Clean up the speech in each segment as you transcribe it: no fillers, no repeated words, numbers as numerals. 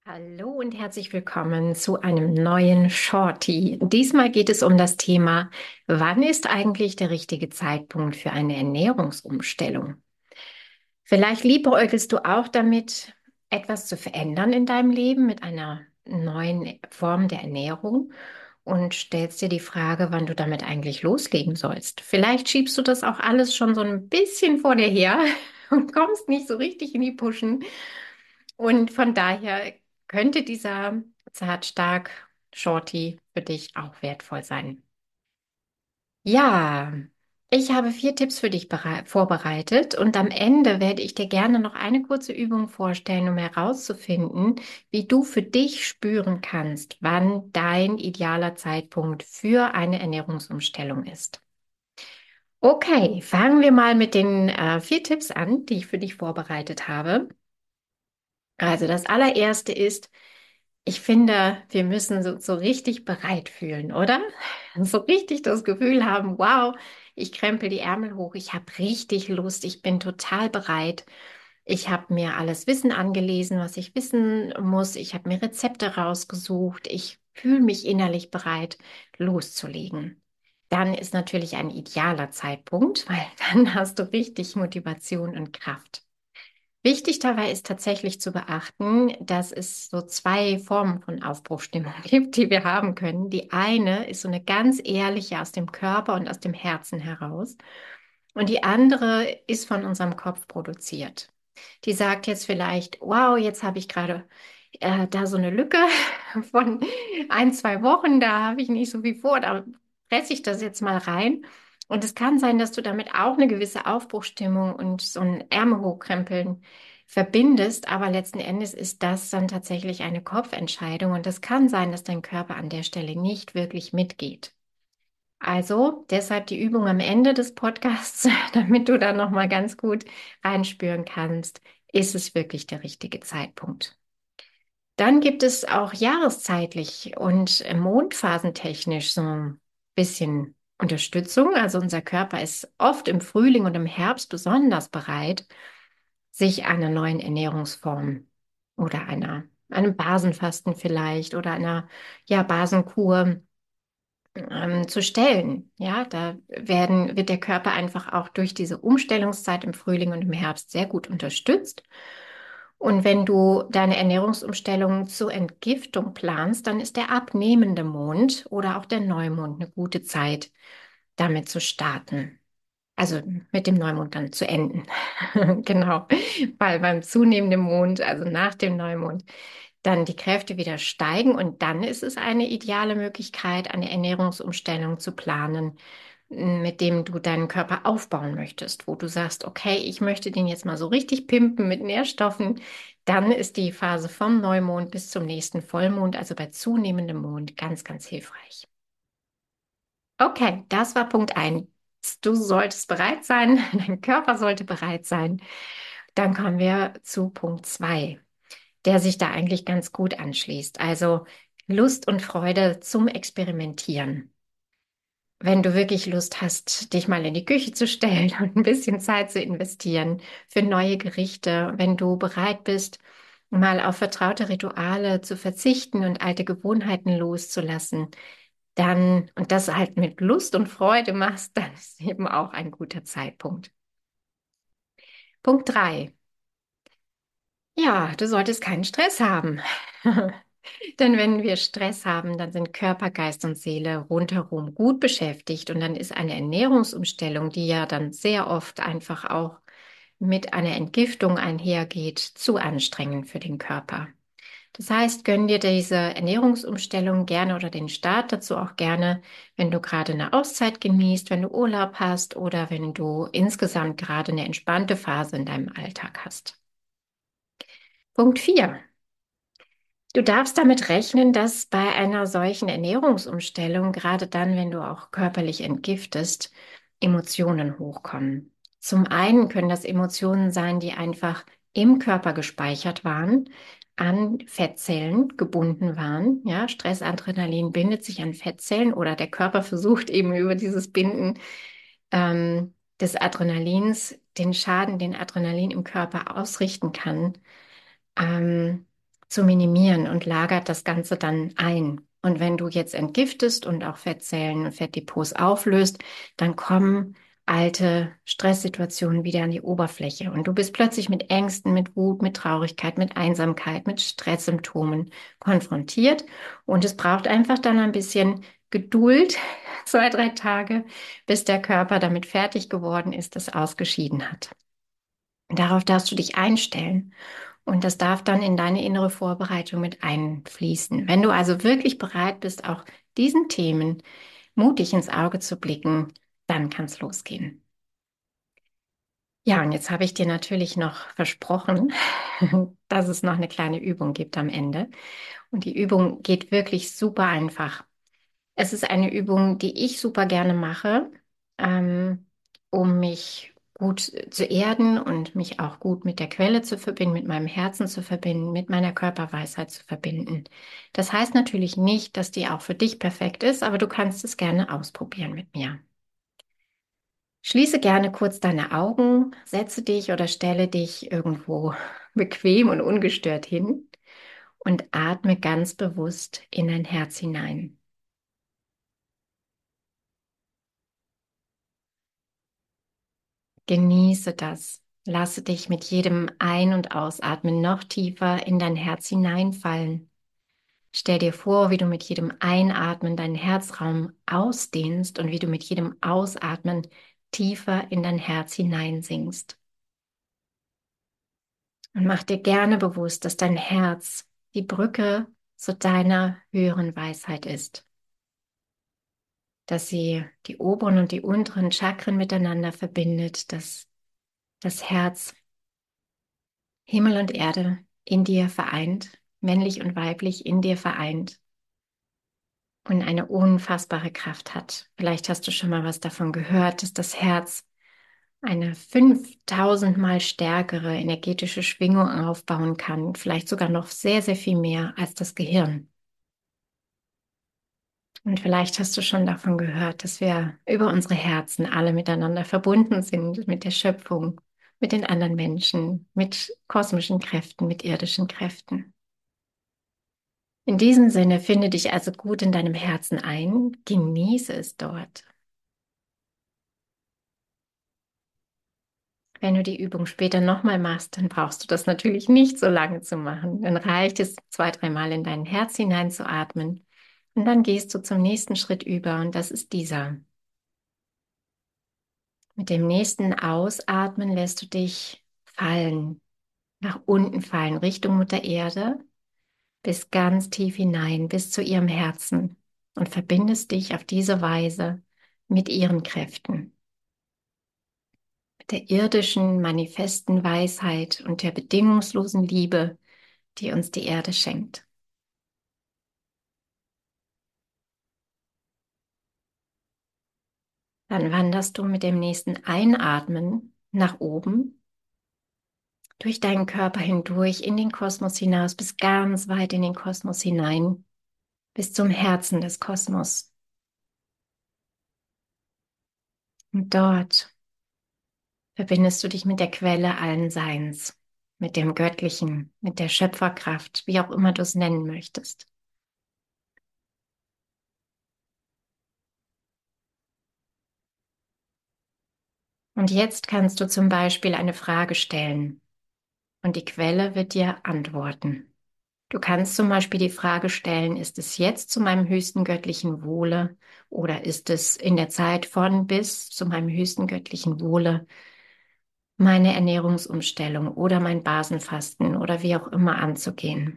Hallo und herzlich willkommen zu einem neuen Shorty. Diesmal geht es um das Thema, wann ist eigentlich der richtige Zeitpunkt für eine Ernährungsumstellung? Vielleicht liebäugelst du auch damit, etwas zu verändern in deinem Leben mit einer neuen Form der Ernährung und stellst dir die Frage, wann du damit eigentlich loslegen sollst. Vielleicht schiebst du das auch alles schon so ein bisschen vor dir her und kommst nicht so richtig in die Puschen. Und von daher könnte dieser Zart-Stark Shorty für dich auch wertvoll sein. Ja, ich habe 4 Tipps für dich vorbereitet und am Ende werde ich dir gerne noch eine kurze Übung vorstellen, um herauszufinden, wie du für dich spüren kannst, wann dein idealer Zeitpunkt für eine Ernährungsumstellung ist. Okay, fangen wir mal mit den 4 Tipps an, die ich für dich vorbereitet habe. Also das allererste ist, ich finde, wir müssen so richtig bereit fühlen, oder? So richtig das Gefühl haben, wow, ich krempel die Ärmel hoch, ich habe richtig Lust, ich bin total bereit. Ich habe mir alles Wissen angelesen, was ich wissen muss. Ich habe mir Rezepte rausgesucht. Ich fühle mich innerlich bereit, loszulegen. Dann ist natürlich ein idealer Zeitpunkt, weil dann hast du richtig Motivation und Kraft. Wichtig dabei ist tatsächlich zu beachten, dass es so 2 Formen von Aufbruchstimmung gibt, die wir haben können. Die eine ist so eine ganz ehrliche aus dem Körper und aus dem Herzen heraus. Und die andere ist von unserem Kopf produziert. Die sagt jetzt vielleicht, wow, jetzt habe ich gerade da so eine Lücke von 1, 2 Wochen, da habe ich nicht so viel vor, da presse ich das jetzt mal rein. Und es kann sein, dass du damit auch eine gewisse Aufbruchstimmung und so ein Ärmel hochkrempeln verbindest, aber letzten Endes ist das dann tatsächlich eine Kopfentscheidung und es kann sein, dass dein Körper an der Stelle nicht wirklich mitgeht. Also deshalb die Übung am Ende des Podcasts, damit du dann noch mal ganz gut reinspüren kannst, ist es wirklich der richtige Zeitpunkt. Dann gibt es auch jahreszeitlich und mondphasentechnisch so ein bisschen Unterstützung. Also unser Körper ist oft im Frühling und im Herbst besonders bereit, sich einer neuen Ernährungsform oder einem Basenfasten vielleicht oder einer Basenkur zu stellen. Ja, wird der Körper einfach auch durch diese Umstellungszeit im Frühling und im Herbst sehr gut unterstützt. Und wenn du deine Ernährungsumstellung zur Entgiftung planst, dann ist der abnehmende Mond oder auch der Neumond eine gute Zeit, damit zu starten. Also mit dem Neumond dann zu enden. Genau, weil beim zunehmenden Mond, also nach dem Neumond, dann die Kräfte wieder steigen und dann ist es eine ideale Möglichkeit, eine Ernährungsumstellung zu planen, mit dem du deinen Körper aufbauen möchtest, wo du sagst, okay, ich möchte den jetzt mal so richtig pimpen mit Nährstoffen. Dann ist die Phase vom Neumond bis zum nächsten Vollmond, also bei zunehmendem Mond, ganz, ganz hilfreich. Okay, das war Punkt 1. Du solltest bereit sein, dein Körper sollte bereit sein. Dann kommen wir zu Punkt 2, der sich da eigentlich ganz gut anschließt. Also Lust und Freude zum Experimentieren. Wenn du wirklich Lust hast, dich mal in die Küche zu stellen und ein bisschen Zeit zu investieren für neue Gerichte, wenn du bereit bist, mal auf vertraute Rituale zu verzichten und alte Gewohnheiten loszulassen, dann, und das halt mit Lust und Freude machst, dann ist eben auch ein guter Zeitpunkt. Punkt 3. Ja, du solltest keinen Stress haben. Denn wenn wir Stress haben, dann sind Körper, Geist und Seele rundherum gut beschäftigt und dann ist eine Ernährungsumstellung, die ja dann sehr oft einfach auch mit einer Entgiftung einhergeht, zu anstrengend für den Körper. Das heißt, gönn dir diese Ernährungsumstellung gerne oder den Start dazu auch gerne, wenn du gerade eine Auszeit genießt, wenn du Urlaub hast oder wenn du insgesamt gerade eine entspannte Phase in deinem Alltag hast. Punkt 4. Du darfst damit rechnen, dass bei einer solchen Ernährungsumstellung, gerade dann, wenn du auch körperlich entgiftest, Emotionen hochkommen. Zum einen können das Emotionen sein, die einfach im Körper gespeichert waren, an Fettzellen gebunden waren. Ja, Stressadrenalin bindet sich an Fettzellen oder der Körper versucht eben über dieses Binden des Adrenalins den Schaden, den Adrenalin im Körper ausrichten kann, ähm, zu minimieren und lagert das Ganze dann ein. Und wenn du jetzt entgiftest und auch Fettzellen und Fettdepots auflöst, dann kommen alte Stresssituationen wieder an die Oberfläche. Und du bist plötzlich mit Ängsten, mit Wut, mit Traurigkeit, mit Einsamkeit, mit Stresssymptomen konfrontiert. Und es braucht einfach dann ein bisschen Geduld, 2, 3 Tage, bis der Körper damit fertig geworden ist, das ausgeschieden hat. Darauf darfst du dich einstellen. Und das darf dann in deine innere Vorbereitung mit einfließen. Wenn du also wirklich bereit bist, auch diesen Themen mutig ins Auge zu blicken, dann kann es losgehen. Ja, und jetzt habe ich dir natürlich noch versprochen, dass es noch eine kleine Übung gibt am Ende. Und die Übung geht wirklich super einfach. Es ist eine Übung, die ich super gerne mache, ähm, um mich gut zu erden und mich auch gut mit der Quelle zu verbinden, mit meinem Herzen zu verbinden, mit meiner Körperweisheit zu verbinden. Das heißt natürlich nicht, dass die auch für dich perfekt ist, aber du kannst es gerne ausprobieren mit mir. Schließe gerne kurz deine Augen, setze dich oder stelle dich irgendwo bequem und ungestört hin und atme ganz bewusst in dein Herz hinein. Genieße das. Lasse dich mit jedem Ein- und Ausatmen noch tiefer in dein Herz hineinfallen. Stell dir vor, wie du mit jedem Einatmen deinen Herzraum ausdehnst und wie du mit jedem Ausatmen tiefer in dein Herz hineinsinkst. Und mach dir gerne bewusst, dass dein Herz die Brücke zu deiner höheren Weisheit ist. Dass sie die oberen und die unteren Chakren miteinander verbindet, dass das Herz Himmel und Erde in dir vereint, männlich und weiblich in dir vereint und eine unfassbare Kraft hat. Vielleicht hast du schon mal was davon gehört, dass das Herz eine 5000 Mal stärkere energetische Schwingung aufbauen kann, vielleicht sogar noch sehr, sehr viel mehr als das Gehirn. Und vielleicht hast du schon davon gehört, dass wir über unsere Herzen alle miteinander verbunden sind, mit der Schöpfung, mit den anderen Menschen, mit kosmischen Kräften, mit irdischen Kräften. In diesem Sinne, finde dich also gut in deinem Herzen ein, genieße es dort. Wenn du die Übung später nochmal machst, dann brauchst du das natürlich nicht so lange zu machen. Dann reicht es 2, 3 Mal in dein Herz hineinzuatmen und dann gehst du zum nächsten Schritt über und das ist dieser. Mit dem nächsten Ausatmen lässt du dich fallen, nach unten fallen, Richtung Mutter Erde, bis ganz tief hinein, bis zu ihrem Herzen und verbindest dich auf diese Weise mit ihren Kräften, mit der irdischen, manifesten Weisheit und der bedingungslosen Liebe, die uns die Erde schenkt. Dann wanderst du mit dem nächsten Einatmen nach oben, durch deinen Körper hindurch, in den Kosmos hinaus, bis ganz weit in den Kosmos hinein, bis zum Herzen des Kosmos. Und dort verbindest du dich mit der Quelle allen Seins, mit dem Göttlichen, mit der Schöpferkraft, wie auch immer du es nennen möchtest. Und jetzt kannst du zum Beispiel eine Frage stellen und die Quelle wird dir antworten. Du kannst zum Beispiel die Frage stellen, ist es jetzt zu meinem höchsten göttlichen Wohle oder ist es in der Zeit von bis zu meinem höchsten göttlichen Wohle meine Ernährungsumstellung oder mein Basenfasten oder wie auch immer anzugehen?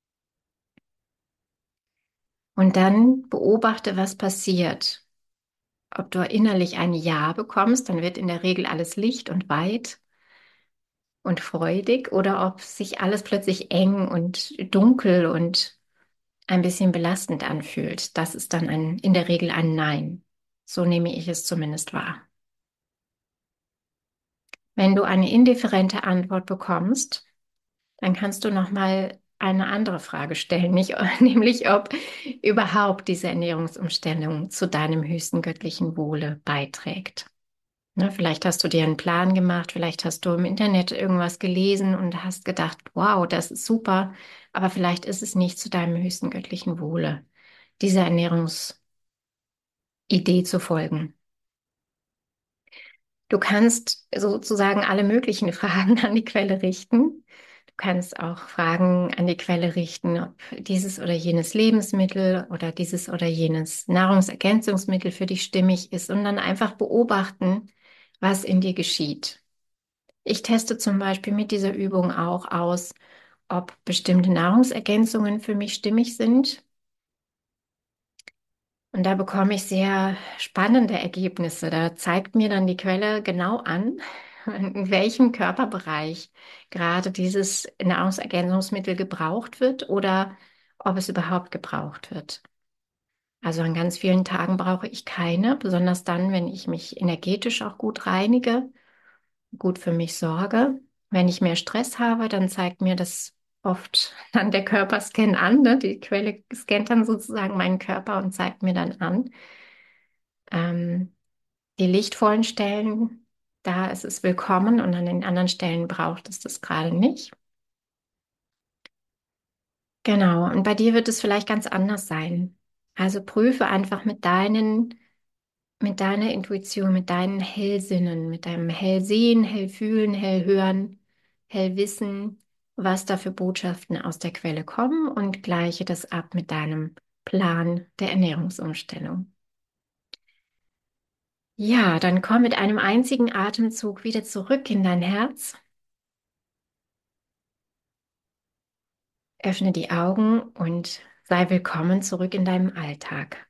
Und dann beobachte, was passiert. Ob du innerlich ein Ja bekommst, dann wird in der Regel alles licht und weit und freudig, oder ob sich alles plötzlich eng und dunkel und ein bisschen belastend anfühlt. Das ist dann in der Regel ein Nein. So nehme ich es zumindest wahr. Wenn du eine indifferente Antwort bekommst, dann kannst du noch mal eine andere Frage stellen, nicht, nämlich ob überhaupt diese Ernährungsumstellung zu deinem höchsten göttlichen Wohle beiträgt. Ne, vielleicht hast du dir einen Plan gemacht, vielleicht hast du im Internet irgendwas gelesen und hast gedacht, wow, das ist super, aber vielleicht ist es nicht zu deinem höchsten göttlichen Wohle, dieser Ernährungsidee zu folgen. Du kannst sozusagen alle möglichen Fragen an die Quelle richten. Du kannst auch Fragen an die Quelle richten, ob dieses oder jenes Lebensmittel oder dieses oder jenes Nahrungsergänzungsmittel für dich stimmig ist und dann einfach beobachten, was in dir geschieht. Ich teste zum Beispiel mit dieser Übung auch aus, ob bestimmte Nahrungsergänzungen für mich stimmig sind. Und da bekomme ich sehr spannende Ergebnisse. Da zeigt mir dann die Quelle genau an, in welchem Körperbereich gerade dieses Nahrungsergänzungsmittel gebraucht wird oder ob es überhaupt gebraucht wird. Also an ganz vielen Tagen brauche ich keine, besonders dann, wenn ich mich energetisch auch gut reinige, gut für mich sorge. Wenn ich mehr Stress habe, dann zeigt mir das oft dann der Körperscan an. Ne? Die Quelle scannt dann sozusagen meinen Körper und zeigt mir dann an. Ähm, Die lichtvollen Stellen, da ist es willkommen und an den anderen Stellen braucht es das gerade nicht. Genau, und bei dir wird es vielleicht ganz anders sein. Also prüfe einfach mit deiner Intuition, mit deinen Hellsinnen, mit deinem Hellsehen, Hellfühlen, Hellhören, Hellwissen, was da für Botschaften aus der Quelle kommen und gleiche das ab mit deinem Plan der Ernährungsumstellung. Ja, dann komm mit einem einzigen Atemzug wieder zurück in dein Herz. Öffne die Augen und sei willkommen zurück in deinem Alltag.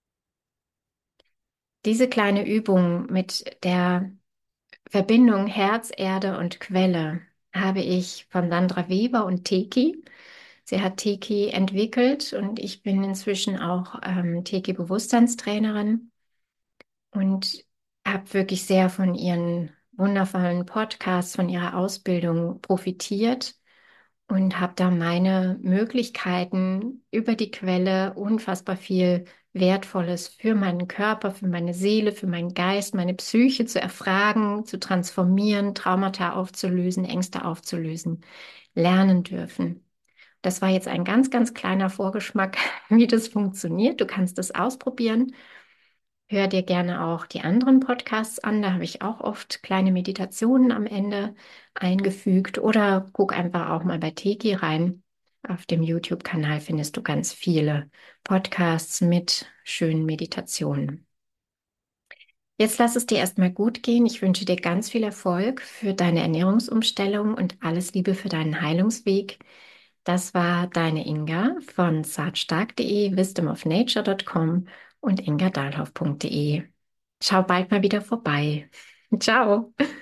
Diese kleine Übung mit der Verbindung Herz, Erde und Quelle habe ich von Sandra Weber und Teki. Sie hat Teki entwickelt und ich bin inzwischen auch Teki-Bewusstseinstrainerin und habe wirklich sehr von ihren wundervollen Podcasts, von ihrer Ausbildung profitiert und habe da meine Möglichkeiten über die Quelle unfassbar viel Wertvolles für meinen Körper, für meine Seele, für meinen Geist, meine Psyche zu erfragen, zu transformieren, Traumata aufzulösen, Ängste aufzulösen, lernen dürfen. Das war jetzt ein ganz, ganz kleiner Vorgeschmack, wie das funktioniert. Du kannst es ausprobieren. Hör dir gerne auch die anderen Podcasts an. Da habe ich auch oft kleine Meditationen am Ende eingefügt. Oder guck einfach auch mal bei Teki rein. Auf dem YouTube-Kanal findest du ganz viele Podcasts mit schönen Meditationen. Jetzt lass es dir erstmal gut gehen. Ich wünsche dir ganz viel Erfolg für deine Ernährungsumstellung und alles Liebe für deinen Heilungsweg. Das war deine Inga von zartstark.de, wisdomofnature.com und ingadahlhoff.de. Schau bald mal wieder vorbei. Ciao.